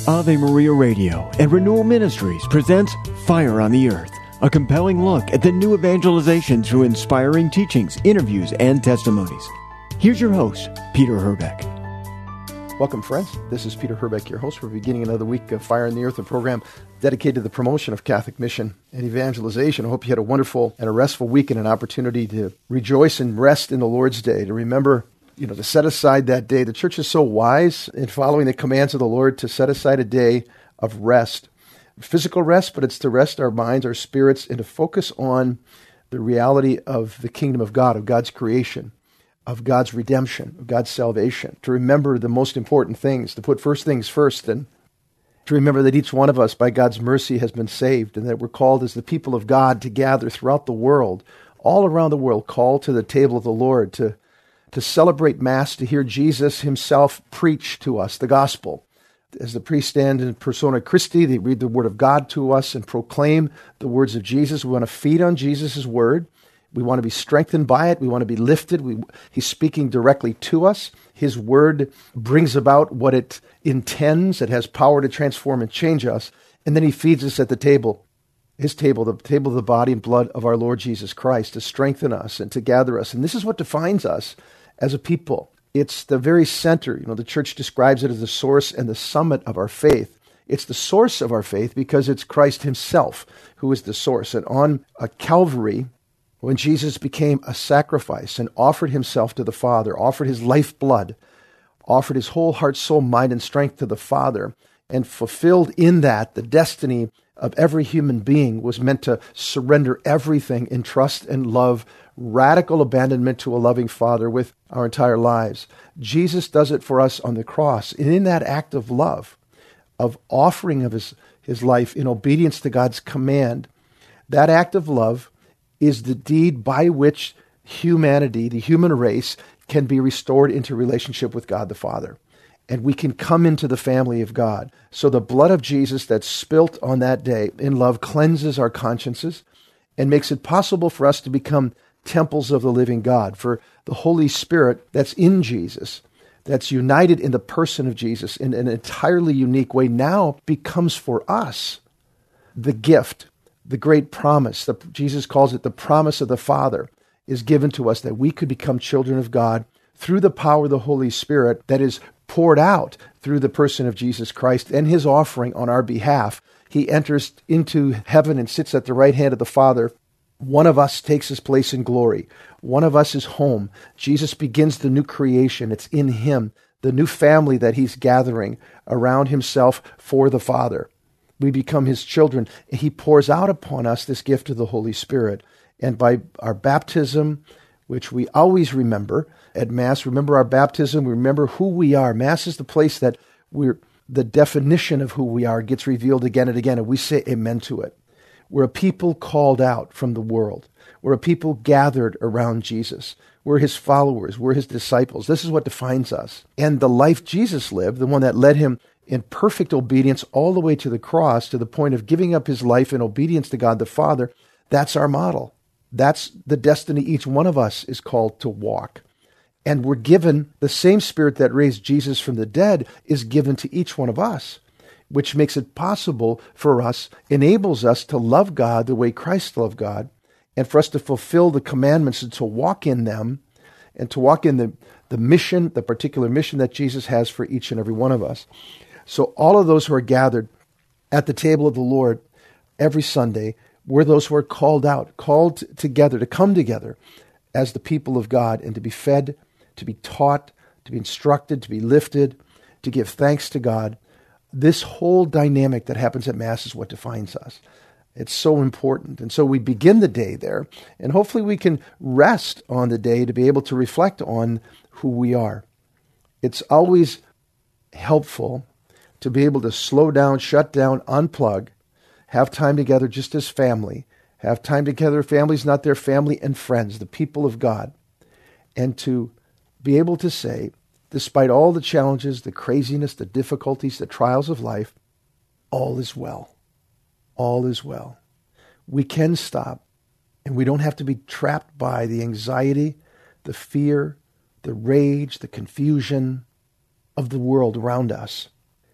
Ave Maria Radio and Renewal Ministries presents Fire on the Earth, a compelling look at the new evangelization through inspiring teachings, interviews, and testimonies. Here's your host, Peter Herbeck. Welcome, friends. This is Peter Herbeck, your host. We're beginning another week of Fire on the Earth, a program dedicated to the promotion of Catholic mission and evangelization. I hope you had a wonderful and a restful week and an opportunity to rejoice and rest in the Lord's Day, to remember, to set aside that day. The church is so wise in following the commands of the Lord to set aside a day of rest. Physical rest, but it's to rest our minds, our spirits, and to focus on the reality of the kingdom of God, of God's creation, of God's redemption, of God's salvation, to remember the most important things, to put first things first, and to remember that each one of us, by God's mercy, has been saved, and that we're called as the people of God to gather throughout the world, all around the world, called to the table of the Lord, to celebrate Mass, to hear Jesus himself preach to us the gospel. As the priests stand in persona Christi, they read the word of God to us and proclaim the words of Jesus. We want to feed on Jesus' word. We want to be strengthened by it. We want to be lifted. He's speaking directly to us. His word brings about what it intends. It has power to transform and change us. And then he feeds us at the table, his table, the table of the body and blood of our Lord Jesus Christ, to strengthen us and to gather us. And this is what defines us as a people. It's the very center. The church describes it as the source and the summit of our faith. It's the source of our faith because it's Christ himself who is the source. And on a Calvary, when Jesus became a sacrifice and offered himself to the Father, offered his lifeblood, offered his whole heart, soul, mind, and strength to the Father, and fulfilled in that the destiny of every human being, was meant to surrender everything in trust and love, radical abandonment to a loving Father with our entire lives. Jesus does it for us on the cross. And in that act of love, of offering of his life in obedience to God's command, that act of love is the deed by which humanity, the human race, can be restored into relationship with God the Father. And we can come into the family of God. So the blood of Jesus that's spilt on that day in love cleanses our consciences and makes it possible for us to become temples of the living God. For the Holy Spirit that's in Jesus, that's united in the person of Jesus in an entirely unique way, now becomes for us the gift, the great promise. Jesus calls it the promise of the Father is given to us, that we could become children of God through the power of the Holy Spirit that is poured out through the person of Jesus Christ and his offering on our behalf. He enters into heaven and sits at the right hand of the Father. One of us takes his place in glory. One of us is home. Jesus begins the new creation. It's in him, the new family that he's gathering around himself for the Father. We become his children. He pours out upon us this gift of the Holy Spirit. And by our baptism, which we always remember at Mass, remember our baptism, we remember who we are. Mass is the place that the definition of who we are gets revealed again and again, and we say amen to it. We're a people called out from the world. We're a people gathered around Jesus. We're his followers. We're his disciples. This is what defines us. And the life Jesus lived, the one that led him in perfect obedience all the way to the cross, to the point of giving up his life in obedience to God the Father, that's our model. That's the destiny each one of us is called to walk. And we're given the same Spirit that raised Jesus from the dead is given to each one of us, which makes it possible for us, enables us to love God the way Christ loved God, and for us to fulfill the commandments and to walk in them, and to walk in the mission, the particular mission that Jesus has for each and every one of us. So all of those who are gathered at the table of the Lord every Sunday, we're those who are called out, called together, to come together as the people of God and to be fed, to be taught, to be instructed, to be lifted, to give thanks to God. This whole dynamic that happens at Mass is what defines us. It's so important. And so we begin the day there, and hopefully we can rest on the day to be able to reflect on who we are. It's always helpful to be able to slow down, shut down, unplug, have time together just as family, have time together, families, not their family and friends, the people of God, and to be able to say, despite all the challenges, the craziness, the difficulties, the trials of life, all is well. All is well. We can stop, and we don't have to be trapped by the anxiety, the fear, the rage, the confusion of the world around us.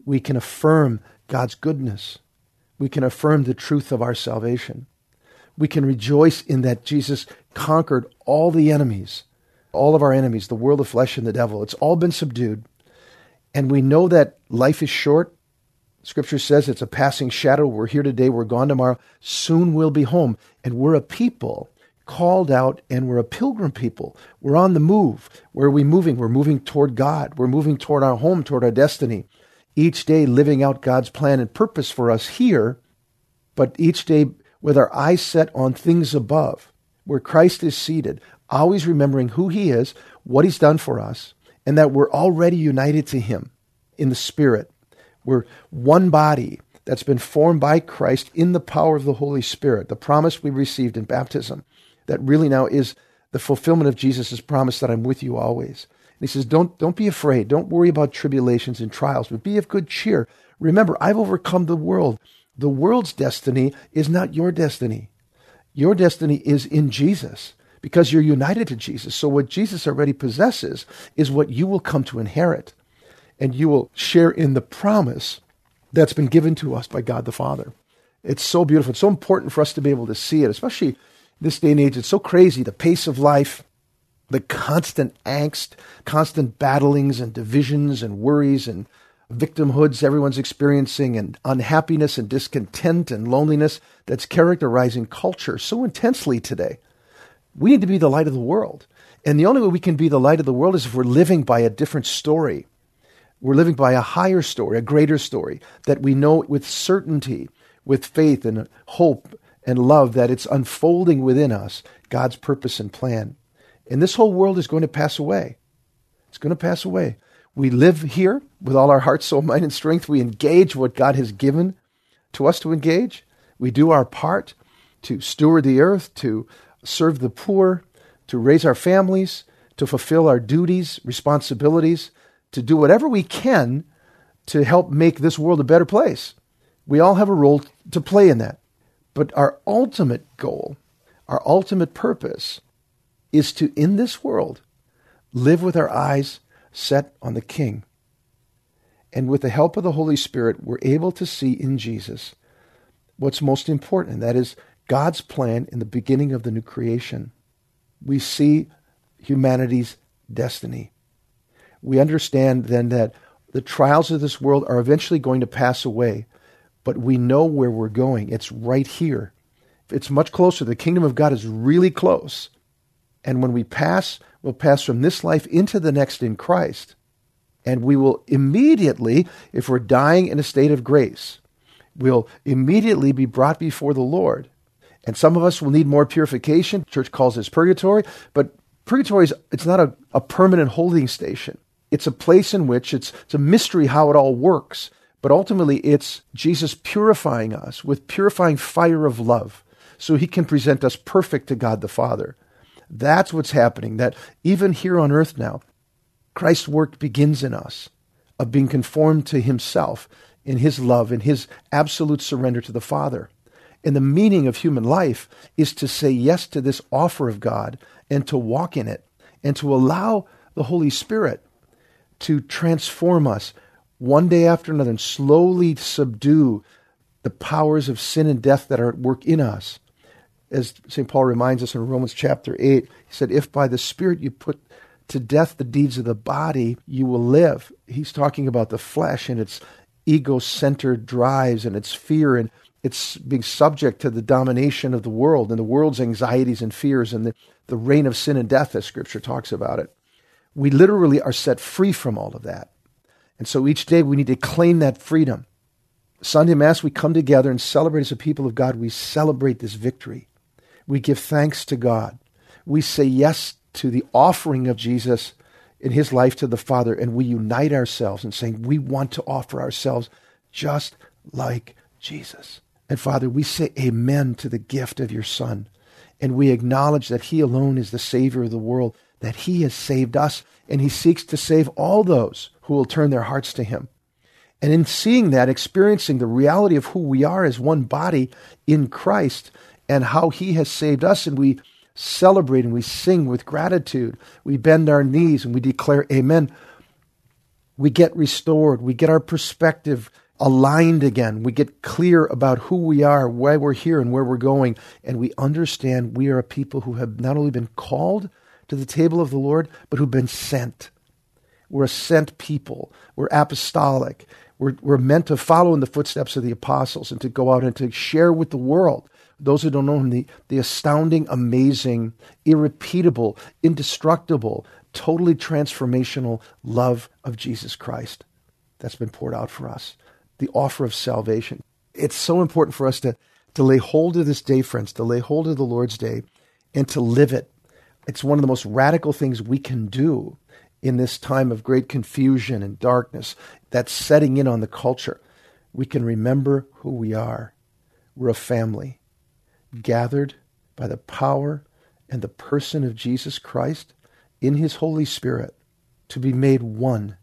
we can affirm God's goodness. We can affirm the truth of our salvation. We can rejoice in that Jesus conquered all the enemies, all of our enemies, the world, the flesh, and the devil. It's all been subdued. And we know that life is short. Scripture says it's a passing shadow. We're here today. We're gone tomorrow. Soon we'll be home. And we're a people called out, and we're a pilgrim people. We're on the move. Where are we moving? We're moving toward God. We're moving toward our home, toward our destiny. Each day living out God's plan and purpose for us here, but each day with our eyes set on things above, where Christ is seated, always remembering who he is, what he's done for us, and that we're already united to him in the Spirit. We're one body that's been formed by Christ in the power of the Holy Spirit, the promise we received in baptism, that really now is the fulfillment of Jesus' promise that I'm with you always. And he says, don't be afraid. Don't worry about tribulations and trials, but be of good cheer. Remember, I've overcome the world. The world's destiny is not your destiny. Your destiny is in Jesus because you're united to Jesus. So what Jesus already possesses is what you will come to inherit. And you will share in the promise that's been given to us by God the Father. It's so beautiful. It's so important for us to be able to see it, especially this day and age. It's so crazy, the pace of life, the constant angst, constant battlings and divisions and worries and victimhoods everyone's experiencing, and unhappiness and discontent and loneliness that's characterizing culture so intensely today. We need to be the light of the world. And the only way we can be the light of the world is if we're living by a different story. We're living by a higher story, a greater story, that we know with certainty, with faith and hope and love, that it's unfolding within us, God's purpose and plan. And this whole world is going to pass away. It's going to pass away. We live here with all our heart, soul, mind, and strength. We engage what God has given to us to engage. We do our part to steward the earth, to serve the poor, to raise our families, to fulfill our duties, responsibilities, to do whatever we can to help make this world a better place. We all have a role to play in that. But our ultimate goal, our ultimate purpose is to, in this world, live with our eyes set on the King. And with the help of the Holy Spirit, we're able to see in Jesus what's most important, and that is God's plan in the beginning of the new creation. We see humanity's destiny. We understand then that the trials of this world are eventually going to pass away, but we know where we're going. It's right here. It's much closer. The kingdom of God is really close. And when we pass, we'll pass from this life into the next in Christ. And we will immediately, if we're dying in a state of grace, we'll immediately be brought before the Lord. And some of us will need more purification. Church calls this purgatory. But purgatory it's not a permanent holding station. It's a place in which it's a mystery how it all works. But ultimately, it's Jesus purifying us with purifying fire of love so he can present us perfect to God the Father. That's what's happening, that even here on earth now, Christ's work begins in us of being conformed to himself in his love, in his absolute surrender to the Father. And the meaning of human life is to say yes to this offer of God and to walk in it and to allow the Holy Spirit to transform us one day after another and slowly subdue the powers of sin and death that are at work in us. As St. Paul reminds us in Romans chapter 8, he said, if by the Spirit you put to death the deeds of the body, you will live. He's talking about the flesh and its ego-centered drives and its fear and its being subject to the domination of the world and the world's anxieties and fears and the reign of sin and death, as Scripture talks about it. We literally are set free from all of that. And so each day we need to claim that freedom. Sunday Mass, we come together and celebrate as a people of God. We celebrate this victory. We give thanks to God. We say yes to the offering of Jesus in his life to the Father, and we unite ourselves in saying we want to offer ourselves just like Jesus. And Father, we say amen to the gift of your Son, and we acknowledge that he alone is the Savior of the world, that he has saved us, and he seeks to save all those who will turn their hearts to him. And in seeing that, experiencing the reality of who we are as one body in Christ and how he has saved us, and we celebrate and we sing with gratitude. We bend our knees and we declare amen. we get restored, we get our perspective aligned again, we get clear about who we are, why we're here, and where we're going, and we understand we are a people who have not only been called to the table of the Lord, but who've been sent. We're a sent people. We're apostolic. We're meant to follow in the footsteps of the apostles and to go out and to share with the world, those who don't know him, the astounding, amazing, irrepeatable, indestructible, totally transformational love of Jesus Christ that's been poured out for us. The offer of salvation. It's so important for us to lay hold of this day, friends, to lay hold of the Lord's Day and to live it. It's one of the most radical things we can do in this time of great confusion and darkness that's setting in on the culture. We can remember who we are. We're a family gathered by the power and the person of Jesus Christ in his Holy Spirit to be made one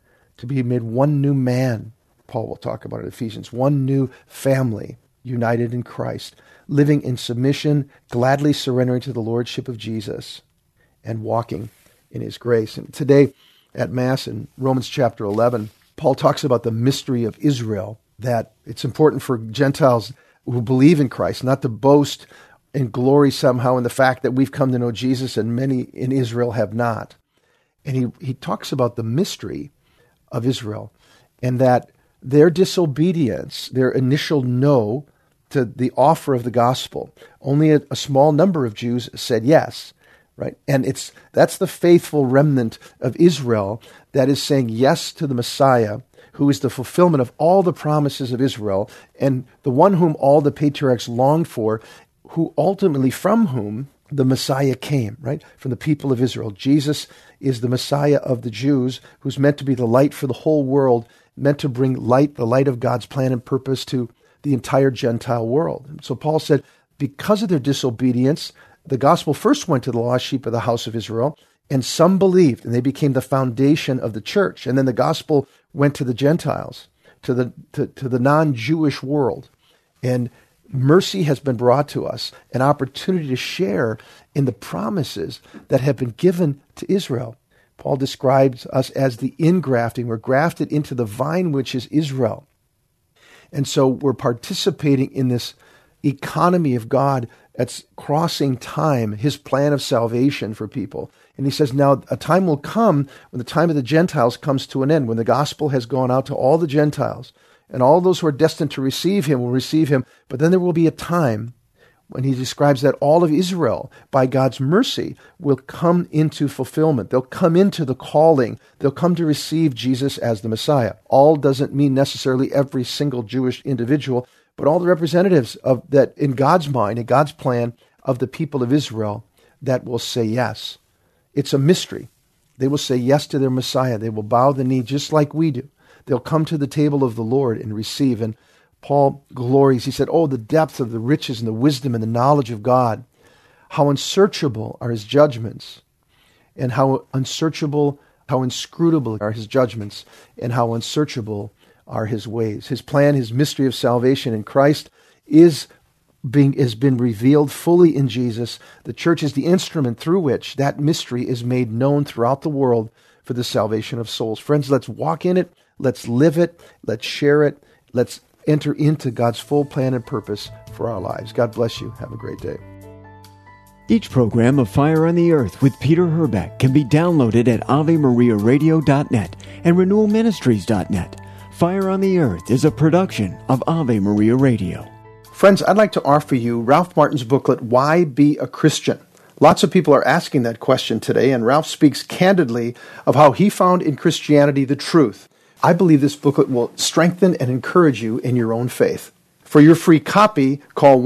new man. Paul will talk about it in Ephesians, one new family united in Christ, living in submission, gladly surrendering to the lordship of Jesus and walking in his grace. And today at Mass in Romans chapter 11, Paul talks about the mystery of Israel, that it's important for Gentiles who believe in Christ not to boast and glory somehow in the fact that we've come to know Jesus and many in Israel have not. And he talks about the mystery of Israel and that their disobedience, their initial no to the offer of the gospel, only a small number of Jews said yes, right? And that's the faithful remnant of Israel that is saying yes to the Messiah, who is the fulfillment of all the promises of Israel and the one whom all the patriarchs longed for, who ultimately from whom the Messiah came, right? From the people of Israel. Jesus is the Messiah of the Jews, who's meant to be the light for the whole world, meant to bring light, the light of God's plan and purpose to the entire Gentile world. And so Paul said, because of their disobedience, the gospel first went to the lost sheep of the house of Israel, and some believed, and they became the foundation of the church. And then the gospel went to the Gentiles, to the non-Jewish world. And mercy has been brought to us, an opportunity to share in the promises that have been given to Israel. Paul describes us as the ingrafting. We're grafted into the vine, which is Israel. And so we're participating in this economy of God that's crossing time, his plan of salvation for people. And he says, now a time will come when the time of the Gentiles comes to an end, when the gospel has gone out to all the Gentiles, and all those who are destined to receive him will receive him. But then there will be a time when he describes that all of Israel, by God's mercy, will come into fulfillment. They'll come into the calling. They'll come to receive Jesus as the Messiah. All doesn't mean necessarily every single Jewish individual, but all the representatives of that in God's mind, in God's plan, of the people of Israel that will say yes. It's a mystery. They will say yes to their Messiah. They will bow the knee just like we do. They'll come to the table of the Lord and receive. And Paul glories. He said, oh, the depth of the riches and the wisdom and the knowledge of God. How unsearchable are his judgments, and how unsearchable, how inscrutable are his judgments, and how unsearchable are his ways. His plan, his mystery of salvation in Christ has been revealed fully in Jesus. The church is the instrument through which that mystery is made known throughout the world for the salvation of souls. Friends, let's walk in it. Let's live it. Let's share it. Let's enter into God's full plan and purpose for our lives. God bless you. Have a great day. Each program of Fire on the Earth with Peter Herbeck can be downloaded at AveMariaRadio.net and RenewalMinistries.net. Fire on the Earth is a production of Ave Maria Radio. Friends, I'd like to offer you Ralph Martin's booklet, Why Be a Christian? Lots of people are asking that question today, and Ralph speaks candidly of how he found in Christianity the truth. I believe this booklet will strengthen and encourage you in your own faith. For your free copy, call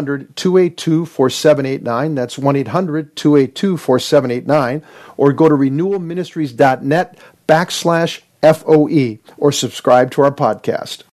1-800-282-4789. That's 1-800-282-4789. Or go to renewalministries.net/FOE or subscribe to our podcast.